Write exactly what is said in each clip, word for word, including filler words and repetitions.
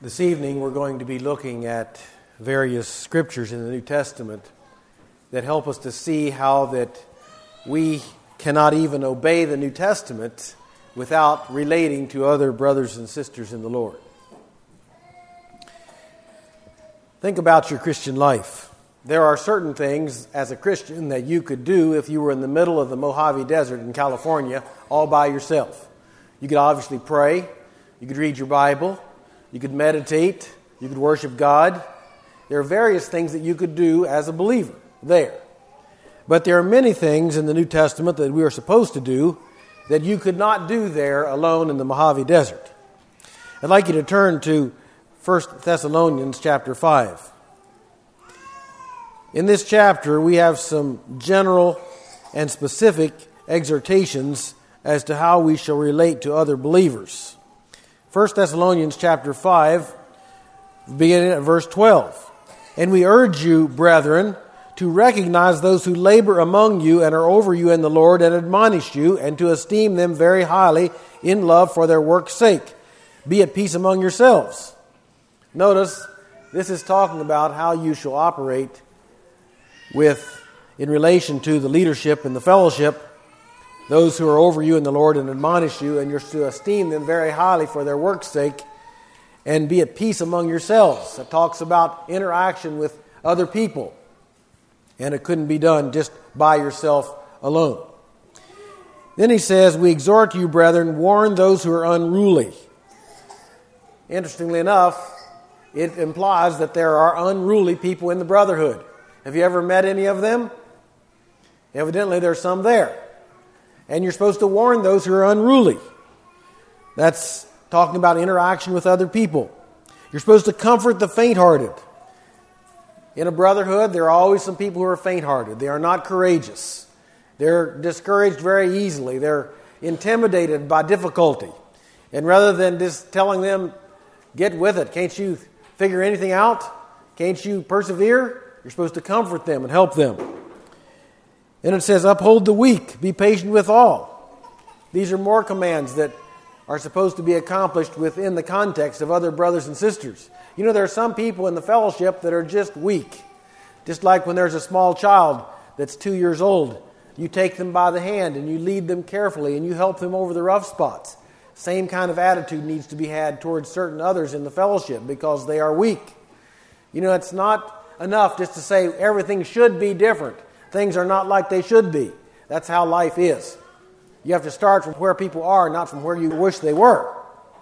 This evening we're going to be looking at various scriptures in the New Testament that help us to see how that we cannot even obey the New Testament without relating to other brothers and sisters in the Lord. Think about your Christian life. There are certain things as a Christian that you could do if you were in the middle of the Mojave Desert in California all by yourself. You could obviously pray, you could read your Bible, you could meditate, you could worship God. There are various things that you could do as a believer there. But there are many things in the New Testament that we are supposed to do that you could not do there alone in the Mojave Desert. I'd like you to turn to First Thessalonians chapter five. In this chapter, we have some general and specific exhortations as to how we shall relate to other believers. First Thessalonians chapter five, beginning at verse twelve. And we urge you, brethren, to recognize those who labor among you and are over you in the Lord and admonish you, and to esteem them very highly in love for their work's sake. Be at peace among yourselves. Notice, this is talking about how you shall operate with, in relation to the leadership and the fellowship, those who are over you in the Lord and admonish you, and you're to esteem them very highly for their work's sake, and be at peace among yourselves. It talks about interaction with other people, and it couldn't be done just by yourself alone. Then he says, we exhort you, brethren, warn those who are unruly. Interestingly enough, it implies that there are unruly people in the brotherhood. Have you ever met any of them? Evidently, there's some there. And you're supposed to warn those who are unruly. That's talking about interaction with other people. You're supposed to comfort the faint-hearted. In a brotherhood, there are always some people who are faint-hearted. They are not courageous. They're discouraged very easily. They're intimidated by difficulty. And rather than just telling them, get with it, can't you figure anything out? Can't you persevere? You're supposed to comfort them and help them. And it says, uphold the weak, be patient with all. These are more commands that are supposed to be accomplished within the context of other brothers and sisters. You know, there are some people in the fellowship that are just weak. Just like when there's a small child that's two years old, you take them by the hand and you lead them carefully and you help them over the rough spots. Same kind of attitude needs to be had towards certain others in the fellowship because they are weak. You know, it's not enough just to say everything should be different. Things are not like they should be. That's how life is. You have to start from where people are, not from where you wish they were.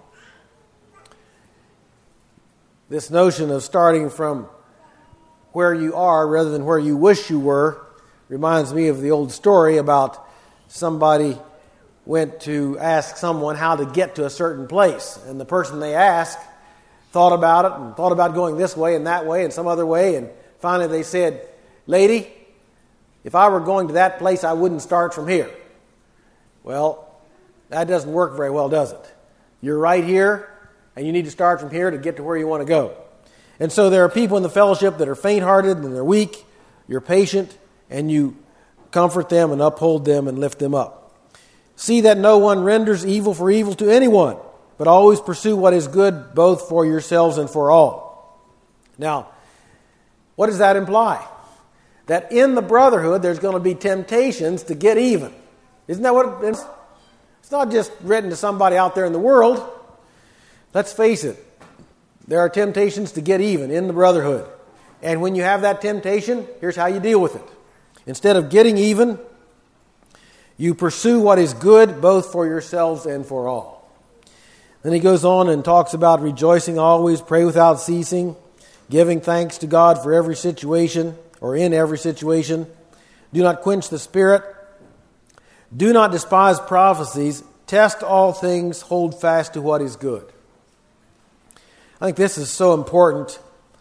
This notion of starting from where you are rather than where you wish you were reminds me of the old story about somebody went to ask someone how to get to a certain place. And the person they asked thought about it and thought about going this way and that way and some other way. And finally they said, lady, if I were going to that place, I wouldn't start from here. Well, that doesn't work very well, does it? You're right here, and you need to start from here to get to where you want to go. And so there are people in the fellowship that are faint-hearted and they're weak. You're patient, and you comfort them and uphold them and lift them up. See that no one renders evil for evil to anyone, but always pursue what is good both for yourselves and for all. Now, what does that imply? That in the brotherhood there's going to be temptations to get even. Isn't that what it is? It's not just written to somebody out there in the world. Let's face it. There are temptations to get even in the brotherhood. And when you have that temptation, here's how you deal with it. Instead of getting even, you pursue what is good both for yourselves and for all. Then he goes on and talks about rejoicing always, pray without ceasing, giving thanks to God for every situation, or in every situation. Do not quench the spirit. Do not despise prophecies. Test all things. Hold fast to what is good. I think this is so important.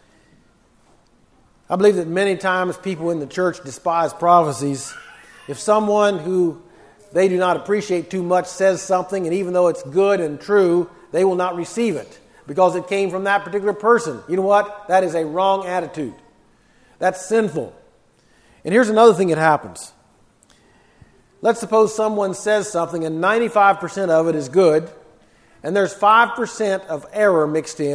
I believe that many times people in the church despise prophecies. If someone who they do not appreciate too much says something, and even though it's good and true, they will not receive it because it came from that particular person. You know what? That is a wrong attitude. That's sinful. And here's another thing that happens. Let's suppose someone says something and ninety-five percent of it is good, and there's five percent of error mixed in,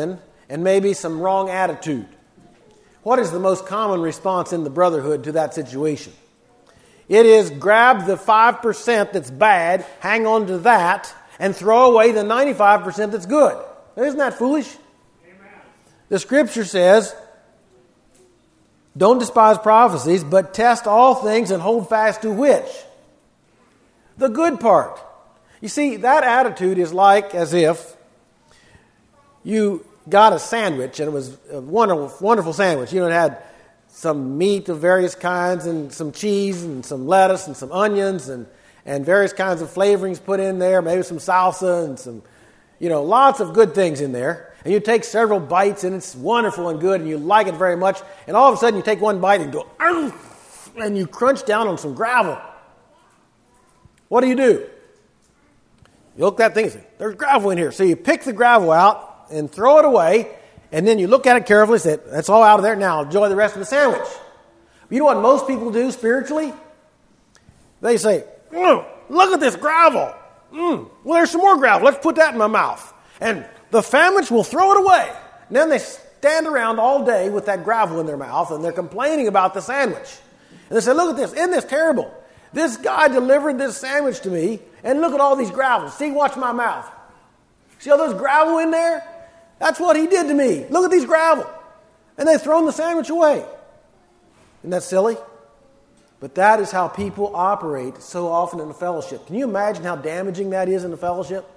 and maybe some wrong attitude. What is the most common response in the brotherhood to that situation? It is grab the five percent that's bad, hang on to that, and throw away the ninety-five percent that's good. Isn't that foolish? Amen. The Scripture says, don't despise prophecies, but test all things and hold fast to which? The good part. You see, that attitude is like as if you got a sandwich, and it was a wonderful, wonderful sandwich. You know, it had some meat of various kinds and some cheese and some lettuce and some onions and, and various kinds of flavorings put in there, maybe some salsa and some, you know, lots of good things in there. And you take several bites and it's wonderful and good and you like it very much. And all of a sudden you take one bite and go, and you crunch down on some gravel. What do you do? You look at that thing and say, there's gravel in here. So you pick the gravel out and throw it away. And then you look at it carefully and say, that's all out of there. Now enjoy the rest of the sandwich. But you know what most people do spiritually? They say, mm, look at this gravel. Mm, well, there's some more gravel. Let's put that in my mouth. And the famished will throw it away. And then they stand around all day with that gravel in their mouth and they're complaining about the sandwich. And they say, look at this. Isn't this terrible? This guy delivered this sandwich to me and look at all these gravels. See, watch my mouth. See all those gravel in there? That's what he did to me. Look at these gravel. And they've thrown the sandwich away. Isn't that silly? But that is how people operate so often in a fellowship. Can you imagine how damaging that is in a fellowship?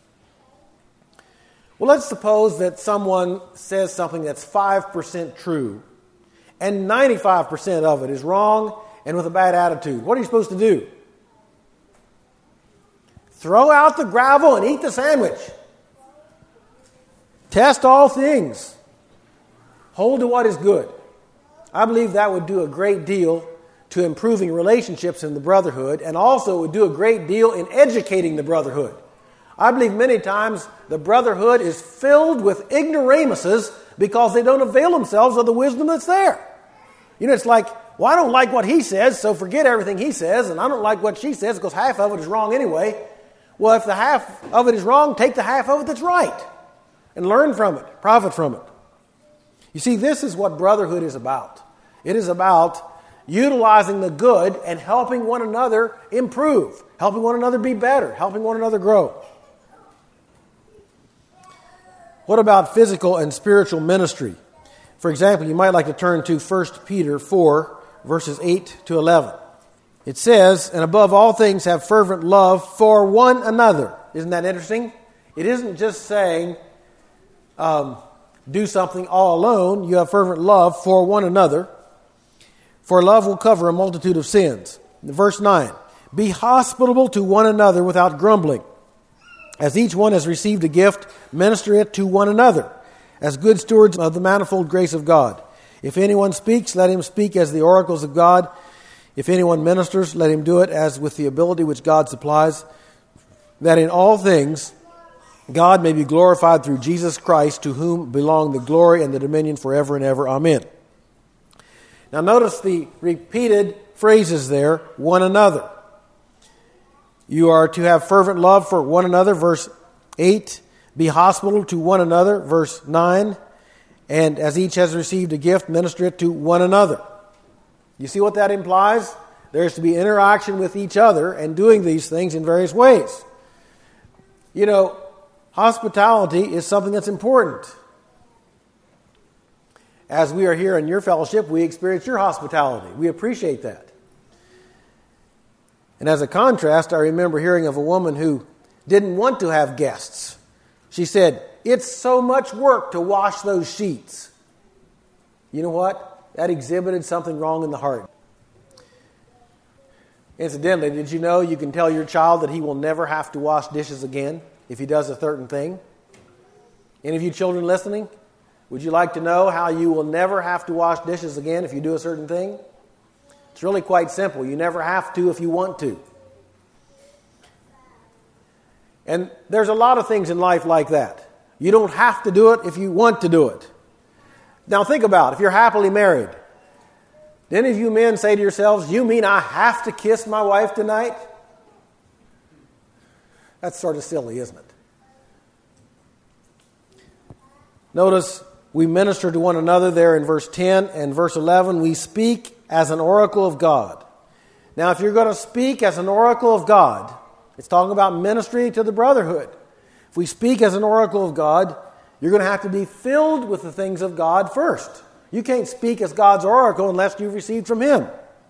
Well, let's suppose that someone says something that's five percent true and ninety-five percent of it is wrong and with a bad attitude. What are you supposed to do? Throw out the gravel and eat the sandwich. Test all things. Hold to what is good. I believe that would do a great deal to improving relationships in the brotherhood, and also would do a great deal in educating the brotherhood. I believe many times the brotherhood is filled with ignoramuses because they don't avail themselves of the wisdom that's there. You know, it's like, well, I don't like what he says, so forget everything he says, and I don't like what she says because half of it is wrong anyway. Well, if the half of it is wrong, take the half of it that's right and learn from it, profit from it. You see, this is what brotherhood is about. It is about utilizing the good and helping one another improve, helping one another be better, helping one another grow. What about physical and spiritual ministry? For example, you might like to turn to First Peter four, verses eight to eleven. It says, and above all things have fervent love for one another. Isn't that interesting? It isn't just saying, um, do something all alone. You have fervent love for one another. For love will cover a multitude of sins. Verse nine, be hospitable to one another without grumbling. As each one has received a gift, minister it to one another, as good stewards of the manifold grace of God. If anyone speaks, let him speak as the oracles of God. If anyone ministers, let him do it as with the ability which God supplies, that in all things God may be glorified through Jesus Christ, to whom belong the glory and the dominion forever and ever. Amen. Now notice the repeated phrases there, one another. You are to have fervent love for one another, verse eight. Be hospitable to one another, verse nine. And as each has received a gift, minister it to one another. You see what that implies? There's to be interaction with each other and doing these things in various ways. You know, hospitality is something that's important. As we are here in your fellowship, we experience your hospitality. We appreciate that. And as a contrast, I remember hearing of a woman who didn't want to have guests. She said, it's so much work to wash those sheets. You know what? That exhibited something wrong in the heart. Incidentally, did you know you can tell your child that he will never have to wash dishes again if he does a certain thing? Any of you children listening? Would you like to know how you will never have to wash dishes again if you do a certain thing? It's really quite simple. You never have to if you want to. And there's a lot of things in life like that. You don't have to do it if you want to do it. Now think about it. If you're happily married, do any of you men say to yourselves, you mean I have to kiss my wife tonight? That's sort of silly, isn't it? Notice we minister to one another there in verse ten, and verse eleven, we speak as an oracle of God. Now, if you're going to speak as an oracle of God, it's talking about ministry to the brotherhood. If we speak as an oracle of God, you're going to have to be filled with the things of God first. You can't speak as God's oracle unless you've received from Him.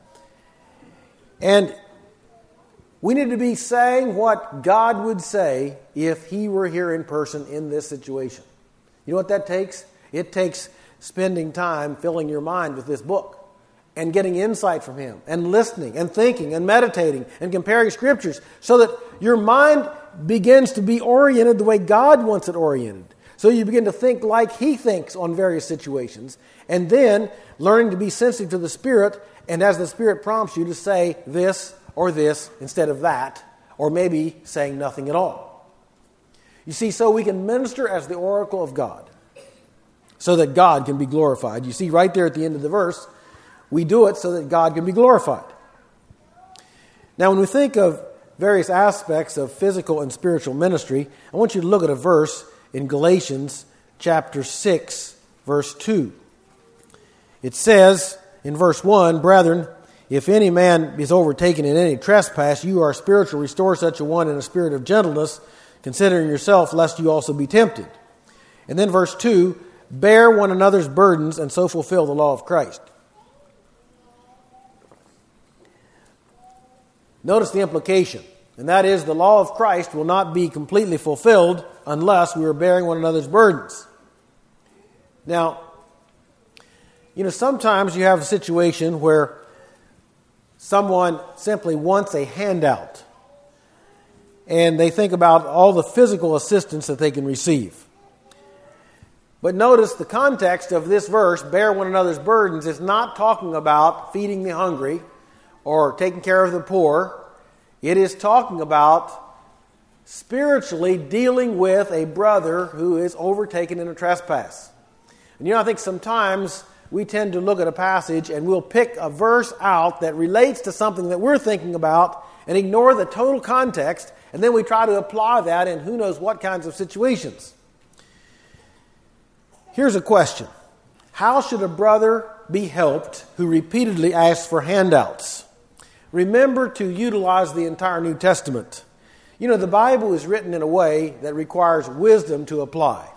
And we need to be saying what God would say if He were here in person in this situation. You know what that takes? It takes spending time filling your mind with this book and getting insight from Him and listening and thinking and meditating and comparing Scriptures so that your mind begins to be oriented the way God wants it oriented. So you begin to think like He thinks on various situations, and then learning to be sensitive to the Spirit, and as the Spirit prompts you to say this or this instead of that, or maybe saying nothing at all. You see, so we can minister as the oracle of God so that God can be glorified. You see right there at the end of the verse, we do it so that God can be glorified. Now, when we think of various aspects of physical and spiritual ministry, I want you to look at a verse in Galatians chapter six, verse two. It says in verse one, "Brethren, if any man is overtaken in any trespass, you are spiritual, restore such a one in a spirit of gentleness, considering yourself, lest you also be tempted." And then verse two, "Bear one another's burdens, and so fulfill the law of Christ." Notice the implication, and that is the law of Christ will not be completely fulfilled unless we are bearing one another's burdens. Now, you know, sometimes you have a situation where someone simply wants a handout, and they think about all the physical assistance that they can receive. But notice the context of this verse, bear one another's burdens, is not talking about feeding the hungry or taking care of the poor. It is talking about spiritually dealing with a brother who is overtaken in a trespass. And you know, I think sometimes we tend to look at a passage and we'll pick a verse out that relates to something that we're thinking about and ignore the total context, and then we try to apply that in who knows what kinds of situations. Here's a question. How should a brother be helped who repeatedly asks for handouts? Remember to utilize the entire New Testament. You know, the Bible is written in a way that requires wisdom to apply.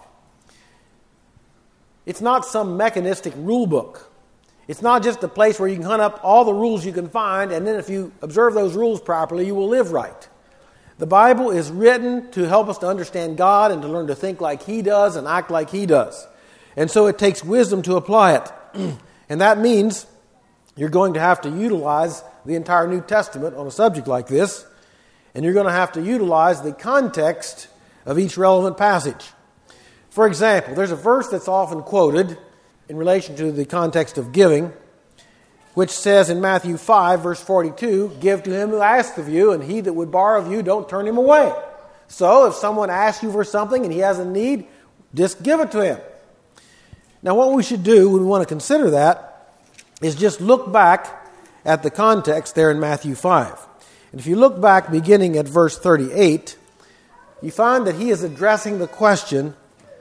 It's not some mechanistic rule book. It's not just a place where you can hunt up all the rules you can find, and then if you observe those rules properly, you will live right. The Bible is written to help us to understand God and to learn to think like He does and act like He does. And so it takes wisdom to apply it. And that means you're going to have to utilize the entire New Testament on a subject like this, and you're going to have to utilize the context of each relevant passage. For example, there's a verse that's often quoted in relation to the context of giving, which says in Matthew five, verse forty-two, "Give to him who asks of you, and he that would borrow of you, don't turn him away." So if someone asks you for something and he has a need, just give it to him. Now, what we should do when we want to consider that is just look back at the context there in Matthew five. And if you look back beginning at verse thirty-eight, you find that he is addressing the question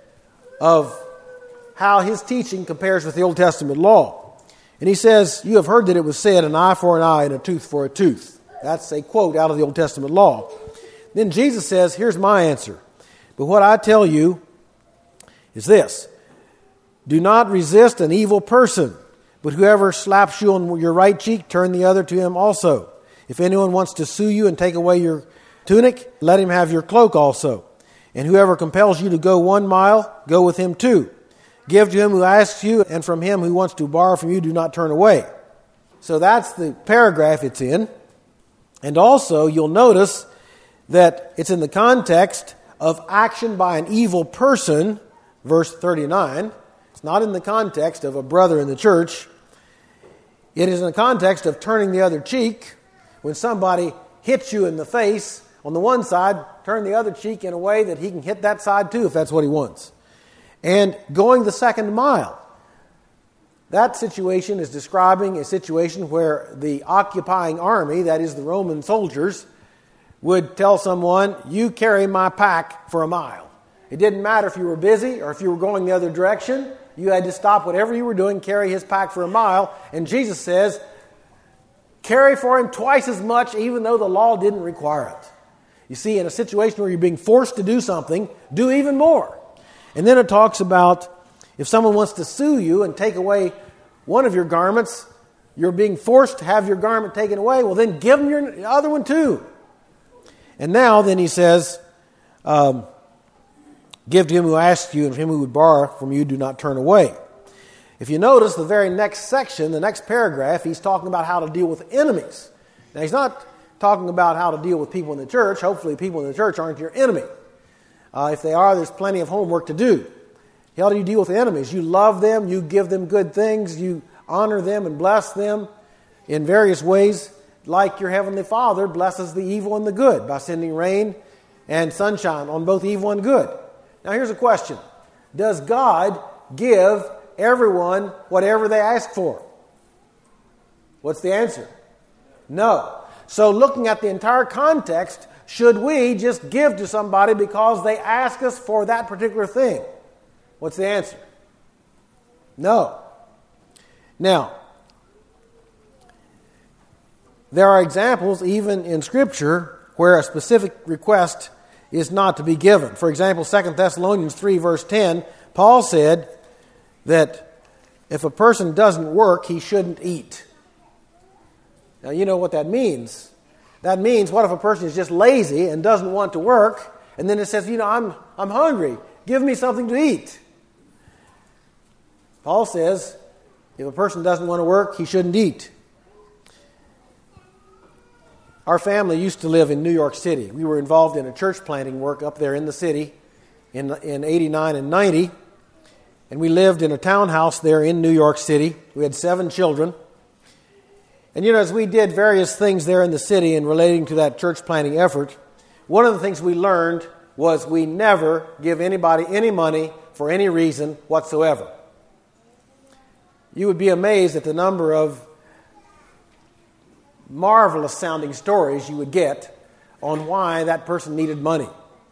of how his teaching compares with the Old Testament law. And he says, "You have heard that it was said, an eye for an eye and a tooth for a tooth." That's a quote out of the Old Testament law. Then Jesus says, "Here's my answer. But what I tell you is this. Do not resist an evil person, but whoever slaps you on your right cheek, turn the other to him also. If anyone wants to sue you and take away your tunic, let him have your cloak also. And whoever compels you to go one mile, go with him two. Give to him who asks you, and from him who wants to borrow from you, do not turn away." So that's the paragraph it's in. And also, you'll notice that it's in the context of action by an evil person, verse thirty-nine. It's not in the context of a brother in the church. It is in the context of turning the other cheek. When somebody hits you in the face on the one side, turn the other cheek in a way that he can hit that side too if that's what he wants. And going the second mile. That situation is describing a situation where the occupying army, that is the Roman soldiers, would tell someone, "You carry my pack for a mile." It didn't matter if you were busy or if you were going the other direction. You had to stop whatever you were doing, carry his pack for a mile. And Jesus says, carry for him twice as much, even though the law didn't require it. You see, in a situation where you're being forced to do something, do even more. And then it talks about if someone wants to sue you and take away one of your garments, you're being forced to have your garment taken away, well then give them your other one too. And now then he says, um, give to him who asks you, and from him who would borrow from you, do not turn away. If you notice the very next section, the next paragraph, he's talking about how to deal with enemies. Now he's not talking about how to deal with people in the church. Hopefully people in the church aren't your enemy. Uh, if they are, there's plenty of homework to do. How do you deal with enemies? You love them, you give them good things, you honor them and bless them in various ways, like your Heavenly Father blesses the evil and the good by sending rain and sunshine on both evil and good. Now here's a question. Does God give everyone whatever they ask for? What's the answer? No. So looking at the entire context, should we just give to somebody because they ask us for that particular thing? What's the answer? No. Now, there are examples even in Scripture where a specific request is not to be given. For example, Second Thessalonians three verse ten, Paul said that if a person doesn't work, he shouldn't eat. Now, you know what that means. That means, what if a person is just lazy and doesn't want to work, and then it says, you know, I'm, I'm hungry. Give me something to eat. Paul says, if a person doesn't want to work, he shouldn't eat. Our family used to live in New York City. We were involved in a church planting work up there in the city in, in eighty-nine and ninety. And we lived in a townhouse there in New York City. We had seven children. And you know, as we did various things there in the city and relating to that church planting effort, one of the things we learned was we never give anybody any money for any reason whatsoever. You would be amazed at the number of marvelous sounding stories you would get on why that person needed money.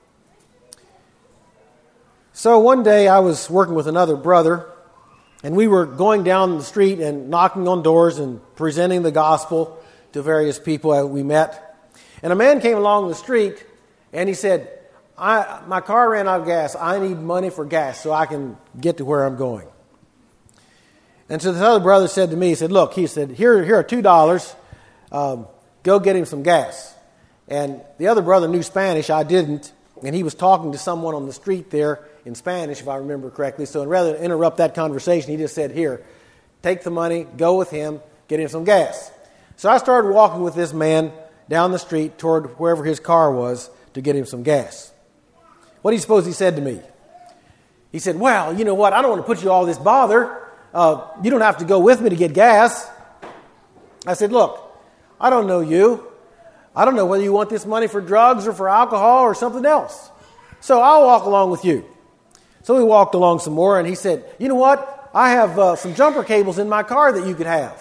So one day I was working with another brother, and we were going down the street and knocking on doors and presenting the gospel to various people that we met. And a man came along the street and he said, I, my car ran out of gas. I need money for gas so I can get to where I'm going. And so this other brother said to me, he said, look, he said, here, here are two dollars. Um, go get him some gas. And the other brother knew Spanish. I didn't. And he was talking to someone on the street there in Spanish, if I remember correctly. So rather than interrupt that conversation, he just said, here, take the money, go with him, get him some gas. So I started walking with this man down the street toward wherever his car was to get him some gas. What do you suppose he said to me? He said, well, you know what, I don't want to put you all this bother. Uh, you don't have to go with me to get gas. I said, look, I don't know you. I don't know whether you want this money for drugs or for alcohol or something else. So I'll walk along with you. So we walked along some more, and he said, you know what? I have uh, some jumper cables in my car that you could have.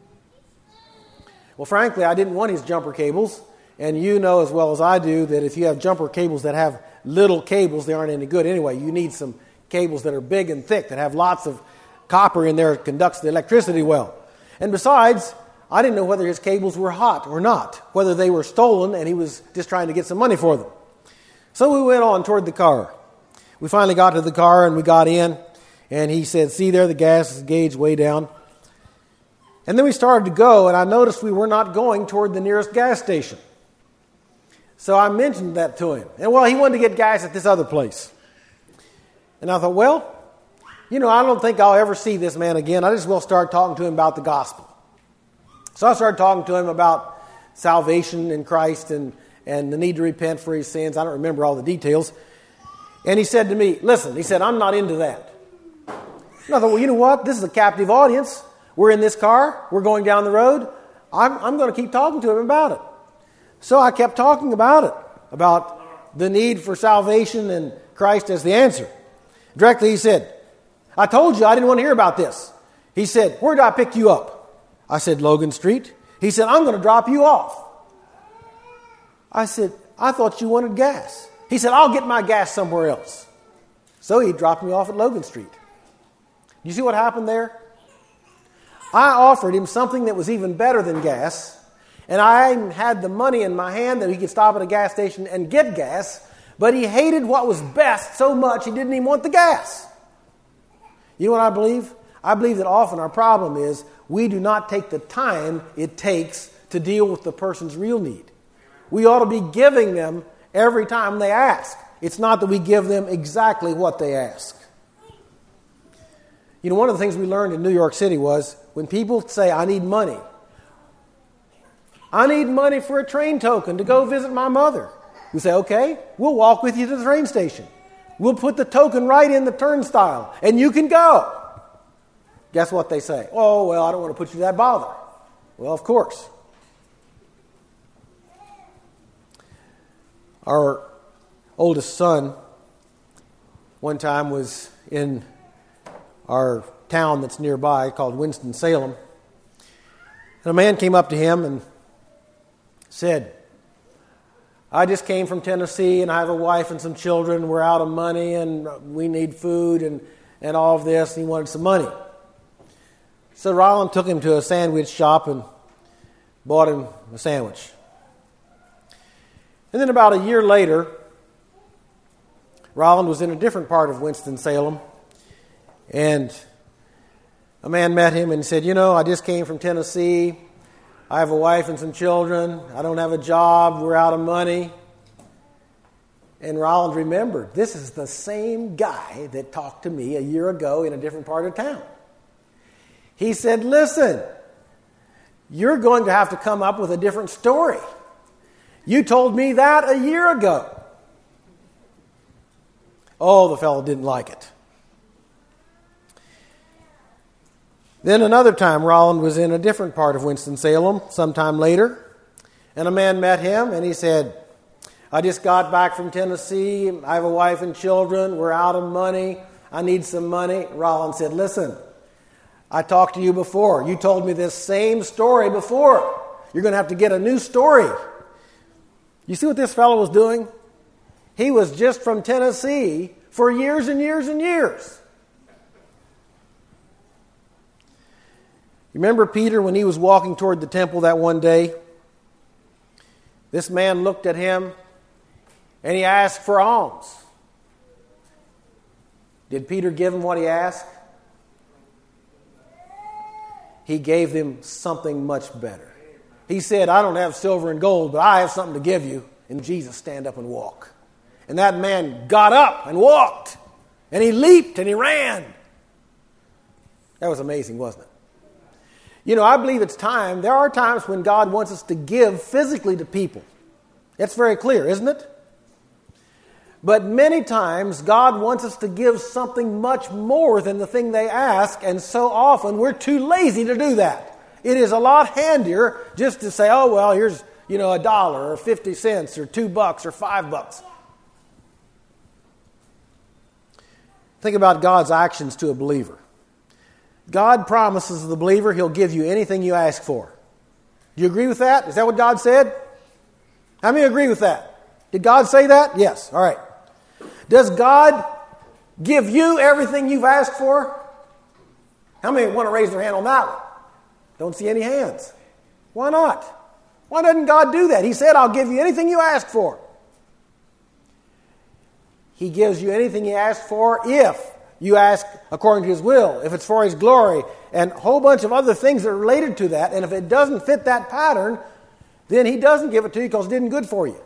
Well, frankly, I didn't want his jumper cables. And you know as well as I do that if you have jumper cables that have little cables, they aren't any good anyway. You need some cables that are big and thick, that have lots of copper in there that conducts the electricity well. And besides, I didn't know whether his cables were hot or not, whether they were stolen and he was just trying to get some money for them. So we went on toward the car. We finally got to the car and we got in, and he said, see there, the gas is gauge way down. And then we started to go, and I noticed we were not going toward the nearest gas station. So I mentioned that to him. And well, he wanted to get gas at this other place. And I thought, well, you know, I don't think I'll ever see this man again. I just will start talking to him about the gospel. So I started talking to him about salvation in Christ and, and the need to repent for his sins. I don't remember all the details. And he said to me, listen, he said, I'm not into that. And I thought, well, you know what? This is a captive audience. We're in this car. We're going down the road. I'm, I'm going to keep talking to him about it. So I kept talking about it, about the need for salvation and Christ as the answer. Directly he said, I told you I didn't want to hear about this. He said, where did I pick you up? I said, Logan Street. He said, I'm going to drop you off. I said, I thought you wanted gas. He said, I'll get my gas somewhere else. So he dropped me off at Logan Street. You see what happened there? I offered him something that was even better than gas, and I had the money in my hand that he could stop at a gas station and get gas, but he hated what was best so much he didn't even want the gas. You know what I believe? I believe that often our problem is we do not take the time it takes to deal with the person's real need. We ought to be giving them every time they ask. It's not that we give them exactly what they ask. You know, one of the things we learned in New York City was when people say, I need money. I need money for a train token to go visit my mother. We say, okay, we'll walk with you to the train station. We'll put the token right in the turnstile, and you can go. Guess what they say? Oh, well, I don't want to put you to that bother. Well, of course. Our oldest son one time was in our town that's nearby called Winston-Salem. And a man came up to him and said, I just came from Tennessee and I have a wife and some children. We're out of money and we need food and, and all of this. And he wanted some money. So Roland took him to a sandwich shop and bought him a sandwich. And then about a year later, Roland was in a different part of Winston-Salem. And a man met him and said, you know, I just came from Tennessee. I have a wife and some children. I don't have a job. We're out of money. And Roland remembered, this is the same guy that talked to me a year ago in a different part of town. He said, listen, you're going to have to come up with a different story. You told me that a year ago. Oh, the fellow didn't like it. Then another time, Roland was in a different part of Winston-Salem sometime later, and a man met him, and he said, I just got back from Tennessee. I have a wife and children. We're out of money. I need some money. Roland said, listen, I talked to you before. You told me this same story before. You're going to have to get a new story. You see what this fellow was doing? He was just from Tennessee for years and years and years. You remember Peter when he was walking toward the temple that one day? This man looked at him and he asked for alms. Did Peter give him what he asked? He gave him something much better. He said, I don't have silver and gold, but I have something to give you. And Jesus, stand up and walk. And that man got up and walked. And he leaped and he ran. That was amazing, wasn't it? You know, I believe it's time. There are times when God wants us to give physically to people. That's very clear, isn't it? But many times, God wants us to give something much more than the thing they ask, and so often we're too lazy to do that. It is a lot handier just to say, oh, well, here's, you know, a dollar or fifty cents or two bucks or five bucks. Think about God's actions to a believer. God promises the believer He'll give you anything you ask for. Do you agree with that? Is that what God said? How many agree with that? Did God say that? Yes. All right. Does God give you everything you've asked for? How many want to raise their hand on that one? Don't see any hands. Why not? Why doesn't God do that? He said, I'll give you anything you ask for. He gives you anything you ask for if you ask according to His will, if it's for His glory, and a whole bunch of other things that are related to that. And if it doesn't fit that pattern, then He doesn't give it to you because it isn't good for you.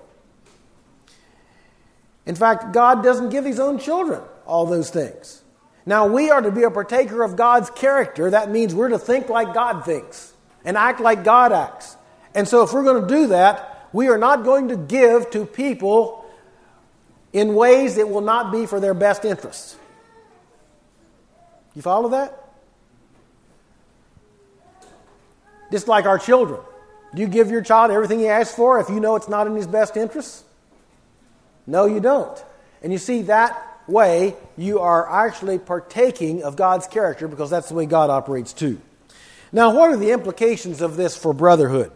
In fact, God doesn't give His own children all those things. Now, we are to be a partaker of God's character. That means we're to think like God thinks and act like God acts. And so if we're going to do that, we are not going to give to people in ways that will not be for their best interests. You follow that? Just like our children. Do you give your child everything he asks for if you know it's not in his best interests? No, you don't. And you see, that way you are actually partaking of God's character because that's the way God operates too. Now, what are the implications of this for brotherhood?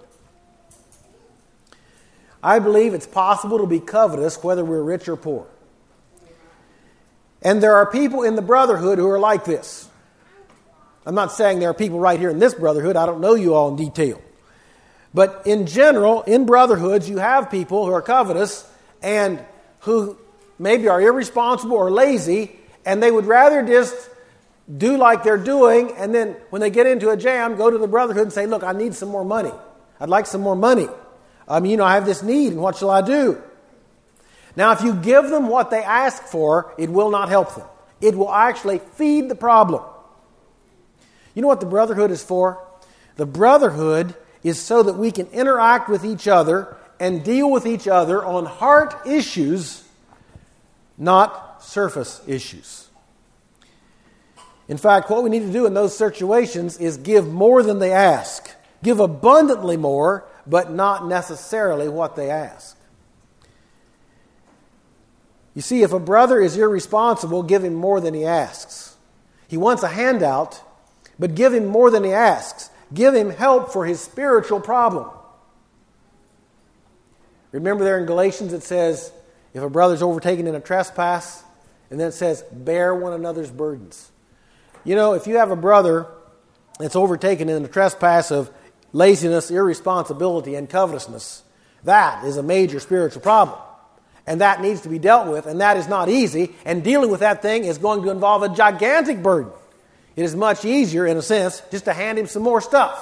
I believe it's possible to be covetous whether we're rich or poor. And there are people in the brotherhood who are like this. I'm not saying there are people right here in this brotherhood. I don't know you all in detail. But in general, in brotherhoods, you have people who are covetous and who maybe are irresponsible or lazy, and they would rather just do like they're doing, and then when they get into a jam, go to the brotherhood and say, look, I need some more money. I'd like some more money. I mean, you know, I have this need, and what shall I do? Now, if you give them what they ask for, it will not help them. It will actually feed the problem. You know what the brotherhood is for? The brotherhood is so that we can interact with each other and deal with each other on heart issues, not surface issues. In fact, what we need to do in those situations is give more than they ask. Give abundantly more, but not necessarily what they ask. You see, if a brother is irresponsible, give him more than he asks. He wants a handout, but give him more than he asks. Give him help for his spiritual problem. Remember there in Galatians it says, if a brother's overtaken in a trespass, and then it says, bear one another's burdens. You know, if you have a brother that's overtaken in a trespass of laziness, irresponsibility, and covetousness, that is a major spiritual problem. And that needs to be dealt with, and that is not easy. And dealing with that thing is going to involve a gigantic burden. It is much easier, in a sense, just to hand him some more stuff.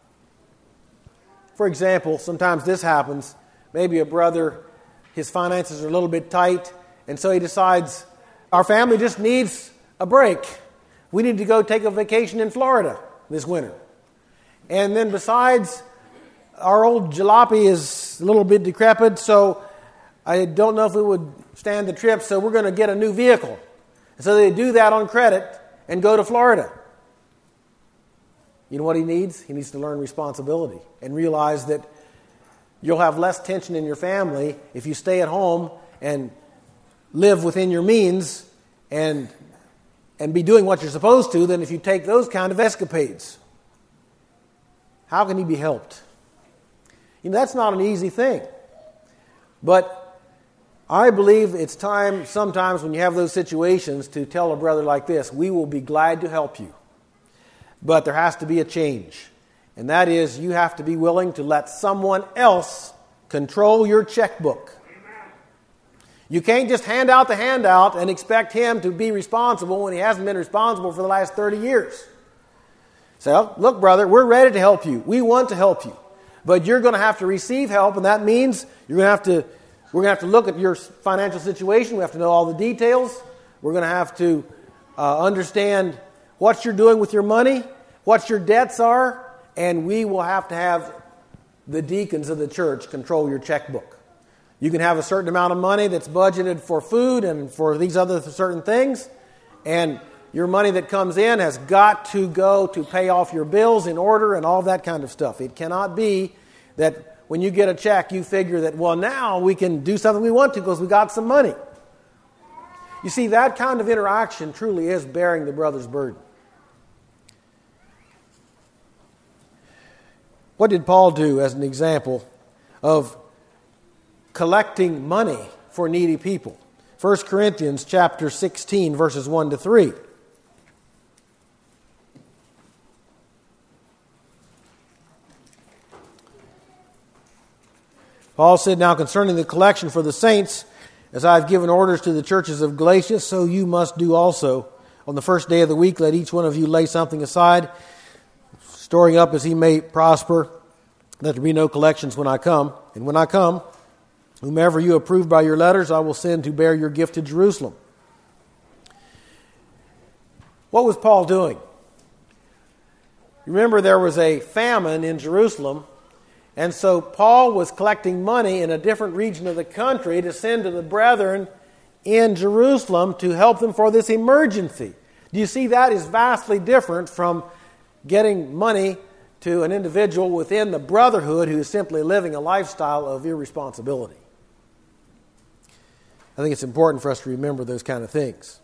For example, sometimes this happens. Maybe a brother, his finances are a little bit tight, and so he decides, our family just needs a break. We need to go take a vacation in Florida this winter. And then besides, our old jalopy is a little bit decrepit, so I don't know if it would stand the trip, so we're going to get a new vehicle. And so they do that on credit and go to Florida. You know what he needs? He needs to learn responsibility and realize that you'll have less tension in your family if you stay at home and live within your means and and be doing what you're supposed to than if you take those kind of escapades. How can he be helped? You know, that's not an easy thing. But I believe it's time sometimes when you have those situations to tell a brother like this, we will be glad to help you. But there has to be a change. And that is, you have to be willing to let someone else control your checkbook. You can't just hand out the handout and expect him to be responsible when he hasn't been responsible for the last thirty years. So, look, brother, we're ready to help you. We want to help you. But you're going to have to receive help, and that means you're going to have to, we're going to have to look at your financial situation. We have to know all the details. We're going to have to uh, understand what you're doing with your money, what your debts are, and we will have to have the deacons of the church control your checkbook. You can have a certain amount of money that's budgeted for food and for these other certain things, and your money that comes in has got to go to pay off your bills in order and all that kind of stuff. It cannot be that when you get a check, you figure that, well, now we can do something we want to because we got some money. You see, that kind of interaction truly is bearing the brother's burden. What did Paul do as an example of collecting money for needy people? First Corinthians chapter sixteen, verses one to three. Paul said, now concerning the collection for the saints, as I have given orders to the churches of Galatia, so you must do also. On the first day of the week, let each one of you lay something aside, storing up as he may prosper, that there be no collections when I come. And when I come, whomever you approve by your letters, I will send to bear your gift to Jerusalem. What was Paul doing? Remember, there was a famine in Jerusalem, and so Paul was collecting money in a different region of the country to send to the brethren in Jerusalem to help them for this emergency. Do you see that is vastly different from getting money to an individual within the brotherhood who is simply living a lifestyle of irresponsibility? I think it's important for us to remember those kind of things.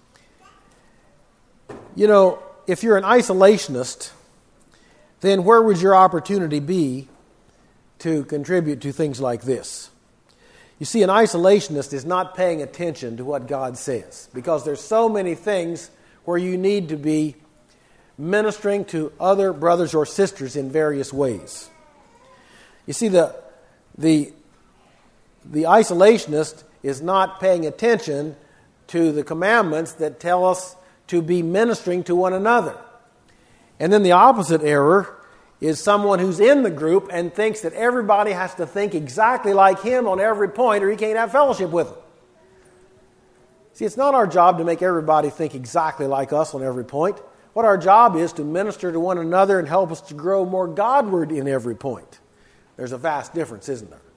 You know, if you're an isolationist, then where would your opportunity be to contribute to things like this? You see, an isolationist is not paying attention to what God says, because there's so many things where you need to be ministering to other brothers or sisters in various ways. You see, the the the isolationist is not paying attention to the commandments that tell us to be ministering to one another. And then the opposite error is someone who's in the group and thinks that everybody has to think exactly like him on every point or he can't have fellowship with them. See, it's not our job to make everybody think exactly like us on every point. What our job is to minister to one another and help us to grow more Godward in every point. There's a vast difference, isn't there?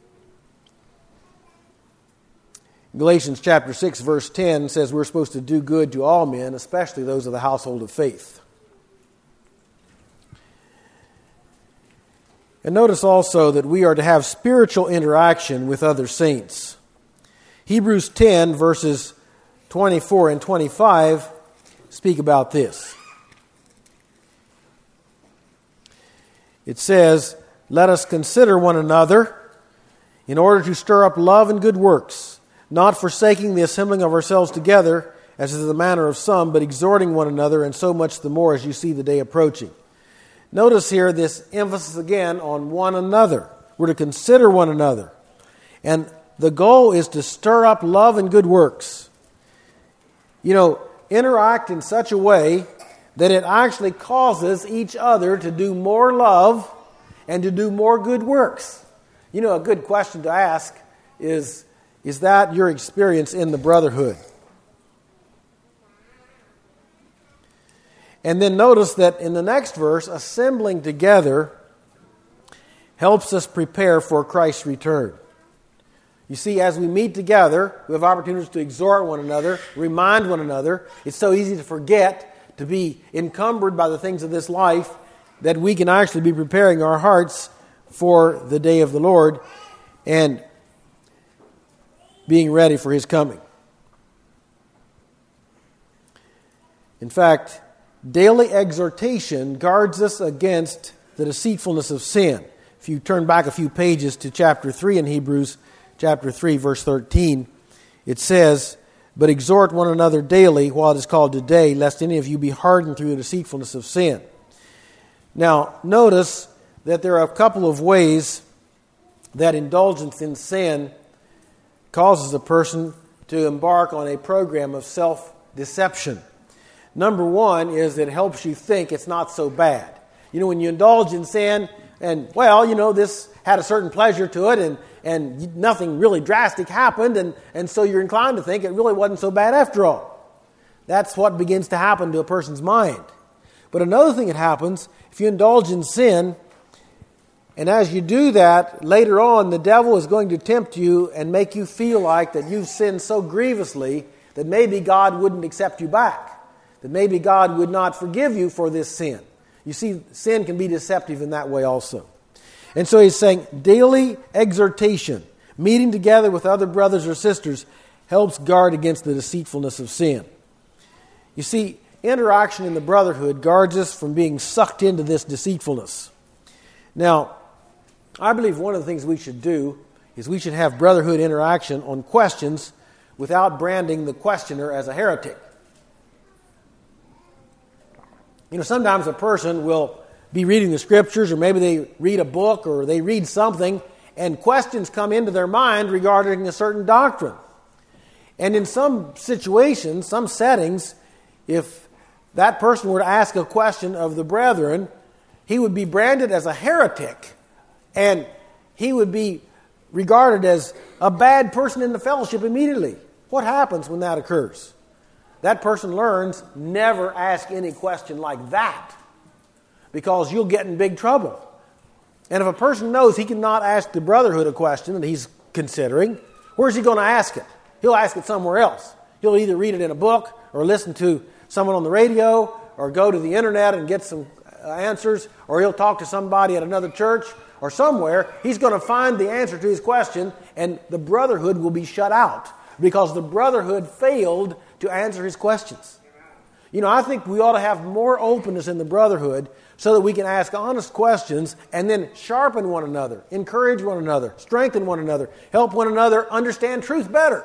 Galatians chapter six, verse ten says we're supposed to do good to all men, especially those of the household of faith. And notice also that we are to have spiritual interaction with other saints. Hebrews ten, verses twenty-four and twenty-five speak about this. It says, "Let us consider one another in order to stir up love and good works, not forsaking the assembling of ourselves together, as is the manner of some, but exhorting one another, and so much the more as you see the day approaching." Notice here this emphasis again on one another. We're to consider one another. And the goal is to stir up love and good works. You know, interact in such a way that it actually causes each other to do more love and to do more good works. You know, a good question to ask is, is that your experience in the brotherhood? And then notice that in the next verse, assembling together helps us prepare for Christ's return. You see, as we meet together, we have opportunities to exhort one another, remind one another. It's so easy to forget, to be encumbered by the things of this life, that we can actually be preparing our hearts for the day of the Lord and being ready for His coming. In fact, daily exhortation guards us against the deceitfulness of sin. If you turn back a few pages to chapter three in Hebrews, chapter three, verse thirteen, it says, "But exhort one another daily while it is called today, lest any of you be hardened through the deceitfulness of sin." Now, notice that there are a couple of ways that indulgence in sin causes a person to embark on a program of self-deception. Number one is that it helps you think it's not so bad. You know, when you indulge in sin, and, well, you know, this had a certain pleasure to it, and, and nothing really drastic happened, and, and so you're inclined to think it really wasn't so bad after all. That's what begins to happen to a person's mind. But another thing that happens, if you indulge in sin, and as you do that, later on, the devil is going to tempt you and make you feel like that you've sinned so grievously that maybe God wouldn't accept you back. That maybe God would not forgive you for this sin. You see, sin can be deceptive in that way also. And so he's saying daily exhortation, meeting together with other brothers or sisters, helps guard against the deceitfulness of sin. You see, interaction in the brotherhood guards us from being sucked into this deceitfulness. Now, I believe one of the things we should do is we should have brotherhood interaction on questions without branding the questioner as a heretic. You know, sometimes a person will be reading the Scriptures, or maybe they read a book, or they read something, and questions come into their mind regarding a certain doctrine. And in some situations, some settings, if that person were to ask a question of the brethren, he would be branded as a heretic, and he would be regarded as a bad person in the fellowship immediately. What happens when that occurs? That person learns never ask any question like that, because you'll get in big trouble. And if a person knows he cannot ask the brotherhood a question that he's considering, where's he going to ask it? He'll ask it somewhere else. He'll either read it in a book, or listen to someone on the radio, or go to the internet and get some answers, or he'll talk to somebody at another church or somewhere. He's going to find the answer to his question, and the brotherhood will be shut out because the brotherhood failed to answer his questions. You know, I think we ought to have more openness in the brotherhood so that we can ask honest questions and then sharpen one another, encourage one another, strengthen one another, help one another understand truth better.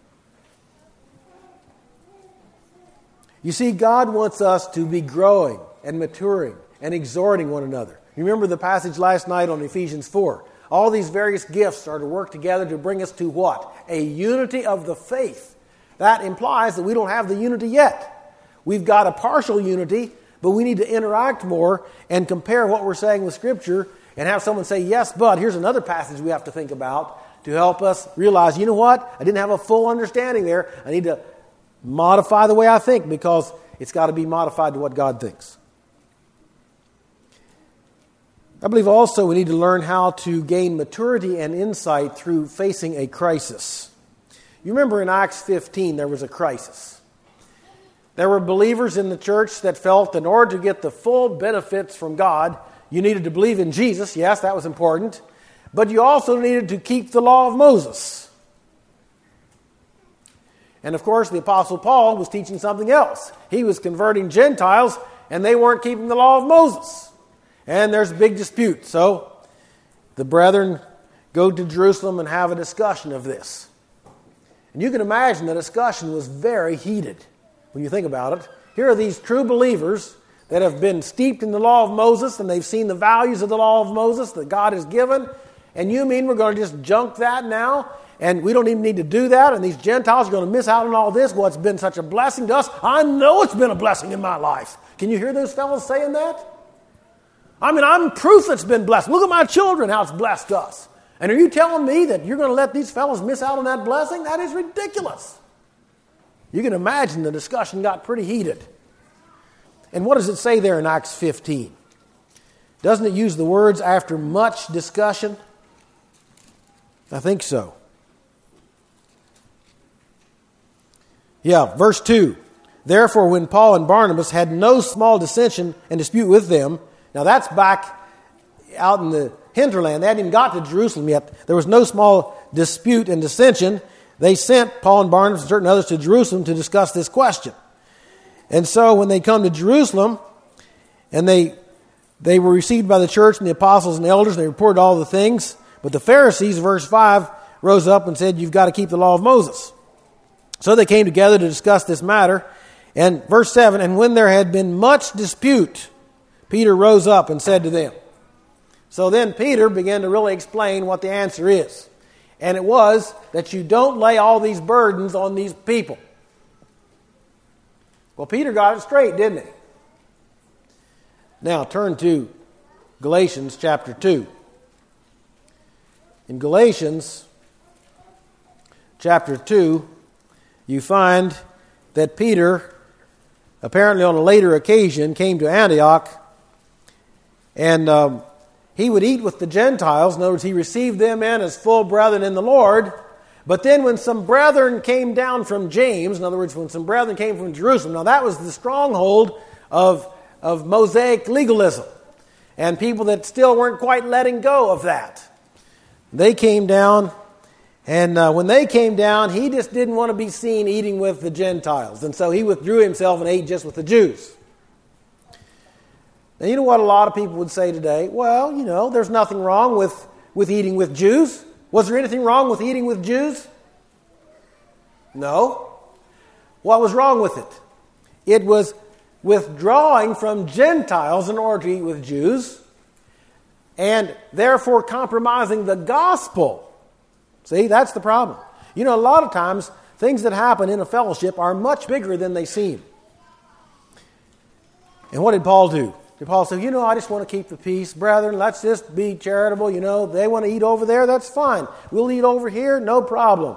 You see, God wants us to be growing and maturing and exhorting one another. You remember the passage last night on Ephesians four. All these various gifts are to work together to bring us to what? A unity of the faith. That implies that we don't have the unity yet. We've got a partial unity, but we need to interact more and compare what we're saying with Scripture and have someone say, yes, but here's another passage we have to think about to help us realize, you know what? I didn't have a full understanding there. I need to modify the way I think because it's got to be modified to what God thinks. I believe also we need to learn how to gain maturity and insight through facing a crisis. You remember in Acts fifteen, there was a crisis. There were believers in the church that felt in order to get the full benefits from God, you needed to believe in Jesus. Yes, that was important. But you also needed to keep the law of Moses. And of course, the Apostle Paul was teaching something else. He was converting Gentiles, and they weren't keeping the law of Moses. And there's a big dispute. So the brethren go to Jerusalem and have a discussion of this. And you can imagine the discussion was very heated. When you think about it, here are these true believers that have been steeped in the law of Moses and they've seen the values of the law of Moses that God has given. And you mean we're going to just junk that now? And we don't even need to do that? And these Gentiles are going to miss out on all this? Well, it's been such a blessing to us. I know it's been a blessing in my life. Can you hear those fellows saying that? I mean, I'm proof it's been blessed. Look at my children, how it's blessed us. And are you telling me that you're going to let these fellows miss out on that blessing? That is ridiculous. You can imagine the discussion got pretty heated. And what does it say there in Acts fifteen? Doesn't it use the words after much discussion? I think so. Yeah, verse two. Therefore, when Paul and Barnabas had no small dissension and dispute with them, now that's back out in the hinterland. They hadn't even got to Jerusalem yet. There was no small dispute and dissension. They sent Paul and Barnabas and certain others to Jerusalem to discuss this question. And so when they come to Jerusalem, and they they were received by the church and the apostles and the elders, and they reported all the things. But the Pharisees, verse five, rose up and said, you've got to keep the law of Moses. So they came together to discuss this matter. And verse seven, and when there had been much dispute, Peter rose up and said to them. So then Peter began to really explain what the answer is. And it was that you don't lay all these burdens on these people. Well, Peter got it straight, didn't he? Now turn to Galatians chapter two. In Galatians chapter two, you find that Peter, apparently on a later occasion, came to Antioch, and um, he would eat with the Gentiles. In other words, he received them in as full brethren in the Lord. But then when some brethren came down from James, in other words, when some brethren came from Jerusalem, now that was the stronghold of, of Mosaic legalism. And people that still weren't quite letting go of that. They came down, and uh, when they came down, he just didn't want to be seen eating with the Gentiles. And so he withdrew himself and ate just with the Jews. Now, you know what a lot of people would say today? Well, you know, there's nothing wrong with, with eating with Jews. Was there anything wrong with eating with Jews? No. What was wrong with it? It was withdrawing from Gentiles in order to eat with Jews, and therefore compromising the gospel. See, that's the problem. You know, a lot of times, things that happen in a fellowship are much bigger than they seem. And what did Paul do? Did Paul say, you know, I just want to keep the peace, brethren, let's just be charitable, you know, they want to eat over there, that's fine. We'll eat over here, no problem.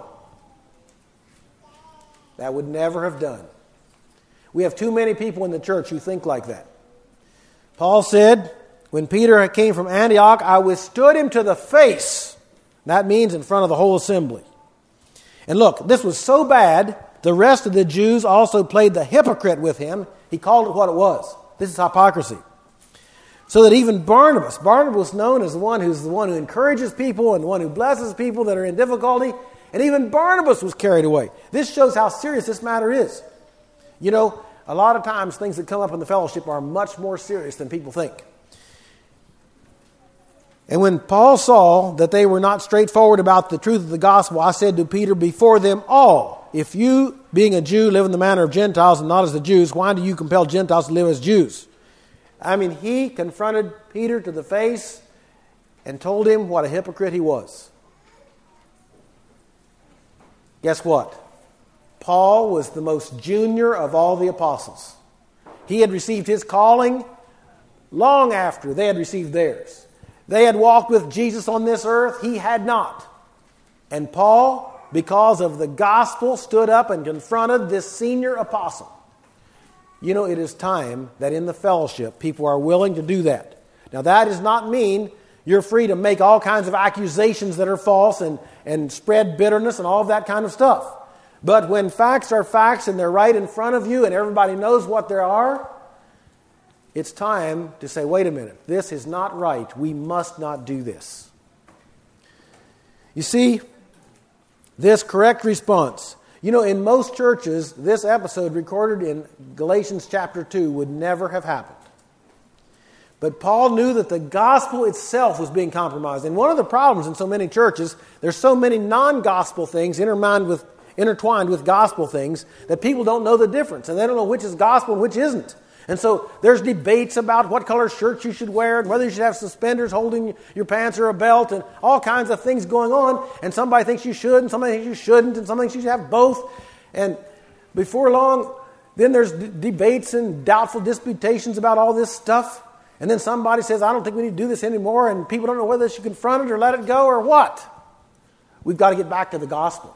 That would never have done. We have too many people in the church who think like that. Paul said, when Peter came from Antioch, I withstood him to the face. That means in front of the whole assembly. And look, this was so bad, the rest of the Jews also played the hypocrite with him. He called it what it was. This is hypocrisy. So that even Barnabas, Barnabas was known as the one who's the one who encourages people and the one who blesses people that are in difficulty. And even Barnabas was carried away. This shows how serious this matter is. You know, a lot of times things that come up in the fellowship are much more serious than people think. And when Paul saw that they were not straightforward about the truth of the gospel, I said to Peter before them all, if you, being a Jew, live in the manner of Gentiles and not as the Jews, why do you compel Gentiles to live as Jews? I mean, he confronted Peter to the face and told him what a hypocrite he was. Guess what? Paul was the most junior of all the apostles. He had received his calling long after they had received theirs. They had walked with Jesus on this earth. He had not. And Paul, because of the gospel, stood up and confronted this senior apostle. You know, it is time that in the fellowship people are willing to do that. Now, that does not mean you're free to make all kinds of accusations that are false and, and spread bitterness and all of that kind of stuff. But when facts are facts and they're right in front of you and everybody knows what they are, it's time to say, wait a minute, this is not right. We must not do this. You see, this correct response. You know, in most churches, this episode recorded in Galatians chapter two would never have happened. But Paul knew that the gospel itself was being compromised. And one of the problems in so many churches, there's so many non-gospel things intertwined with, intertwined with gospel things that people don't know the difference. And they don't know which is gospel and which isn't. And so there's debates about what color shirt you should wear and whether you should have suspenders holding your pants or a belt and all kinds of things going on. And somebody thinks you should and somebody thinks you shouldn't and somebody thinks you should have both. And before long, then there's d- debates and doubtful disputations about all this stuff. And then somebody says, I don't think we need to do this anymore, and people don't know whether they should confront it or let it go or what. We've got to get back to the gospel.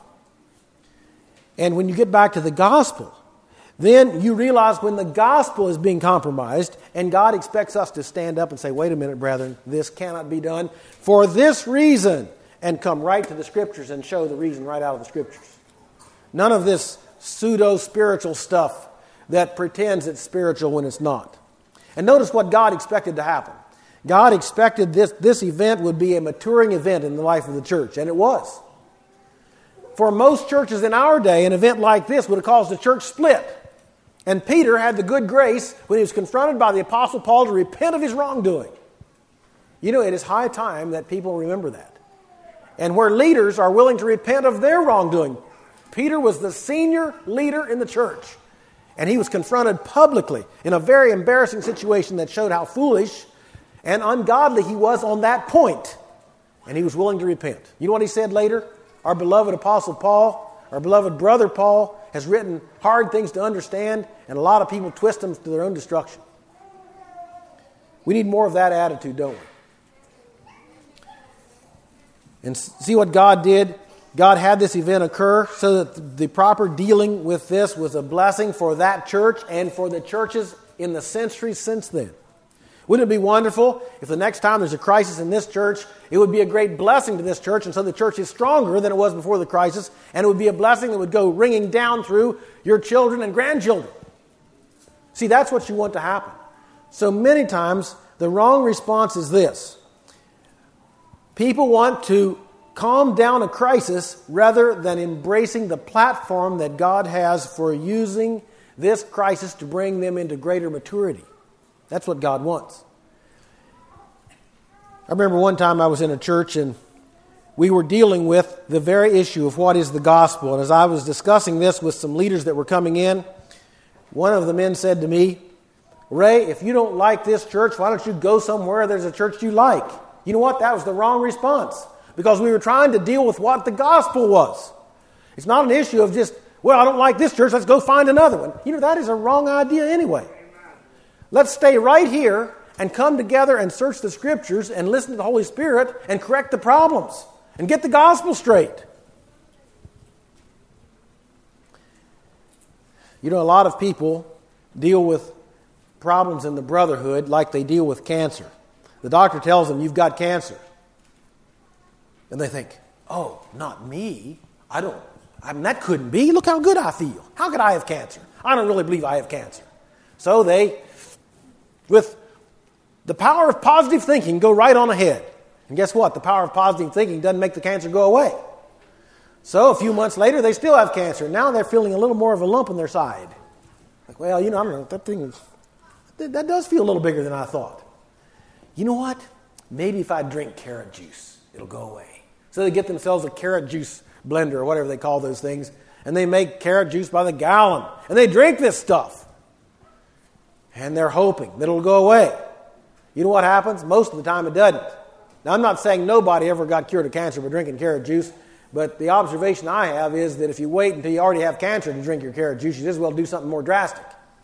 And when you get back to the gospel, then you realize when the gospel is being compromised and God expects us to stand up and say, wait a minute, brethren, this cannot be done for this reason, and come right to the Scriptures and show the reason right out of the Scriptures. None of this pseudo-spiritual stuff that pretends it's spiritual when it's not. And notice what God expected to happen. God expected this, this event would be a maturing event in the life of the church, and it was. For most churches in our day, an event like this would have caused the church split. And Peter had the good grace, when he was confronted by the Apostle Paul, to repent of his wrongdoing. You know, it is high time that people remember that. And where leaders are willing to repent of their wrongdoing. Peter was the senior leader in the church. And he was confronted publicly in a very embarrassing situation that showed how foolish and ungodly he was on that point. And he was willing to repent. You know what he said later? Our beloved Apostle Paul, our beloved brother Paul, has written hard things to understand, and a lot of people twist them to their own destruction. We need more of that attitude, don't we? And see what God did? God had this event occur so that the proper dealing with this was a blessing for that church and for the churches in the centuries since then. Wouldn't it be wonderful if the next time there's a crisis in this church, it would be a great blessing to this church, and so the church is stronger than it was before the crisis, and it would be a blessing that would go ringing down through your children and grandchildren. See, that's what you want to happen. So many times, the wrong response is this. People want to calm down a crisis rather than embracing the platform that God has for using this crisis to bring them into greater maturity. That's what God wants. I remember one time I was in a church and we were dealing with the very issue of what is the gospel. And as I was discussing this with some leaders that were coming in, one of the men said to me, Ray, if you don't like this church, why don't you go somewhere there's a church you like? You know what? That was the wrong response. Because we were trying to deal with what the gospel was. It's not an issue of just, well, I don't like this church, let's go find another one. You know, that is a wrong idea anyway. Let's stay right here and come together and search the Scriptures and listen to the Holy Spirit and correct the problems and get the gospel straight. You know, a lot of people deal with problems in the brotherhood like they deal with cancer. The doctor tells them, you've got cancer. And they think, oh, not me. I don't, I mean, that couldn't be. Look how good I feel. How could I have cancer? I don't really believe I have cancer. So they, with the power of positive thinking, go right on ahead. And guess what? The power of positive thinking doesn't make the cancer go away. So a few months later, they still have cancer. Now they're feeling a little more of a lump in their side. Like, well, you know, I don't know, that thing, that does feel a little bigger than I thought. You know what? Maybe if I drink carrot juice, it'll go away. So they get themselves a carrot juice blender or whatever they call those things, and they make carrot juice by the gallon, and they drink this stuff. And they're hoping that it'll go away. You know what happens? Most of the time it doesn't. Now, I'm not saying nobody ever got cured of cancer by drinking carrot juice, but the observation I have is that if you wait until you already have cancer to drink your carrot juice, you just as well do something more drastic.